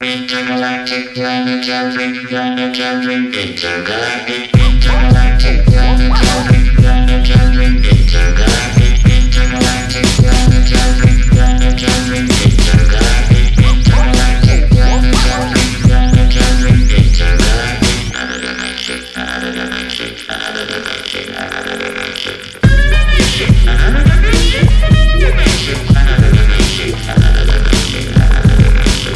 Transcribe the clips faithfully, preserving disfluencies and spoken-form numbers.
Intergalactic planetary, planetary, intergalactic, intergalactic, planetary, planetary, intergalactic, intergalactic, planetary, planetary, intergalactic, intergalactic, planetary, planetary, intergalactic, another dimension, another dimension, another dimension, another dimension, another dimension, dimension, another dimension, another dimension, another dimension.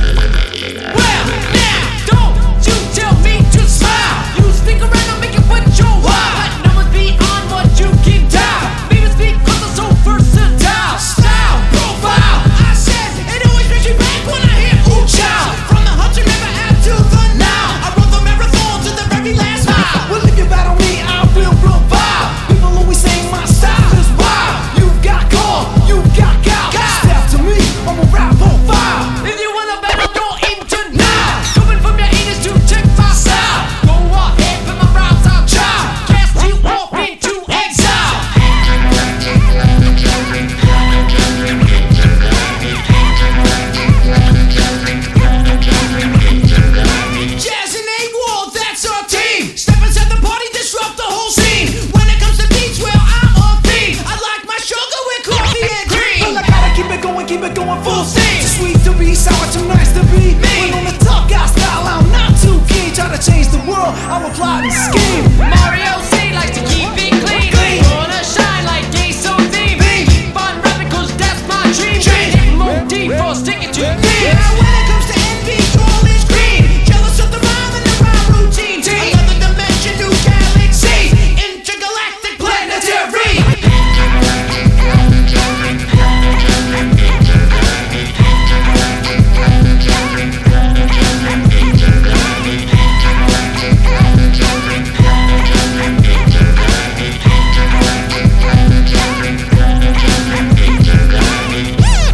Well, now, don't you tell me to smile. You speak around and make it what you want. Let numbers beyond what you can dial. Maybe speak cause I'm so versatile. Style, profile, I said, it always brings me back when I hear ooh child. From the hunt you never had to the now. I run the marathon to the very last mile. Well, if you battle me, I will revive. People always say my style is wild. You've got core, you've got gal. Step to me, I'm a rap on fire. If you wanna battle, don't aim tonight. Coming from your anus to check my style. Go ahead, put my rhymes out, child. Cast you off into exile. Intergalactic, planetary, planetary, intergalactic, intergalactic, planetary, planetary, intergalactic. Jazz and A-Wall, that's our team. Step inside the party, disrupt the whole scene. When it comes to beats, well, I'm a fiend. I like my sugar with coffee and cream. Well, I gotta keep it going, keep it going full steam. Too sweet to be sour, too nice to be me. When on the top guy style, I'm not too keen. Try to change the world, I'm a plotting scheme. Mario C likes to keep it clean. Clean. Wanna shine like gay so theme. Keep on rapping cause that's my dream. Dream. More deep for sticking to me. Now when it comes to envy, all is green. Jealous of the rhyme and the rhyme routine. Another dimension, new galaxy. Intergalactic planetary. Intergalactic, planetary, planetary, intergalactic, intergalactic, planetary, planetary, intergalactic, intergalactic, planetary, planetary, intergalactic, intergalactic, planetary, planetary, intergalactic.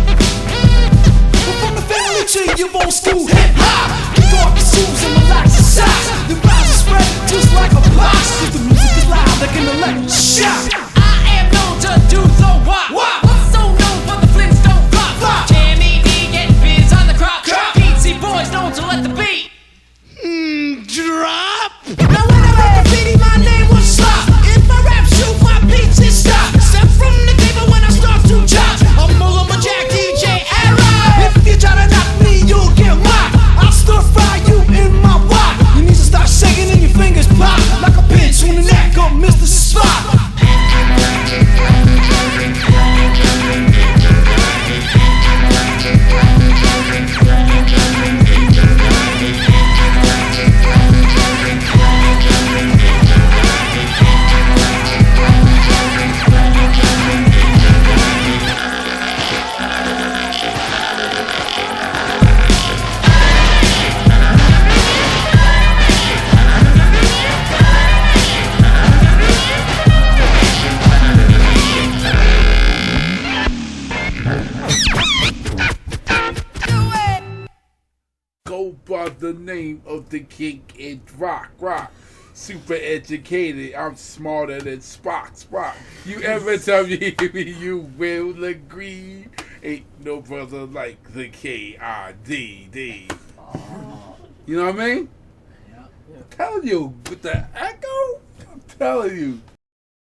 We're from the family tree, you old school hip hop. Kick off your shoes and relax your socks. The rhymes are spread just like a box. If the music is loud, like an electric shock. I am known to do the wop. So known for the Flintstone flop. Jammy D getting biz on the crop. P C boys known to let the beat drop. Now when I wrote graffiti, my name was Slop. If my rap shoot, my beats is stop. Step from the table when I start to chop. I'm Mulla, my Jack, D J, Arrow. If you try to knock me, you'll get mocked. I'll stir fry you in my wok. Your knees will start shaking and your fingers pop like a pinch on the neck of Mister Spock. Intergalactic, planetary, planetary, intergalactic, intergalactic, planetary, planetary, intergalactic, intergalactic, planetary, planetary, intergalactic, intergalactic, planetary, planetary, intergalactic. Another dimension, another dimension, another dimension, another dimension, another dimension, another dimension, another dimension, another dimension. Go by the name of the king in rock, rock. Super educated, I'm smarter than Spock, Spock. You ever tell me you will agree? Ain't no brother like the K I D D. You know what I mean? I'm telling you, with the echo, I'm telling you.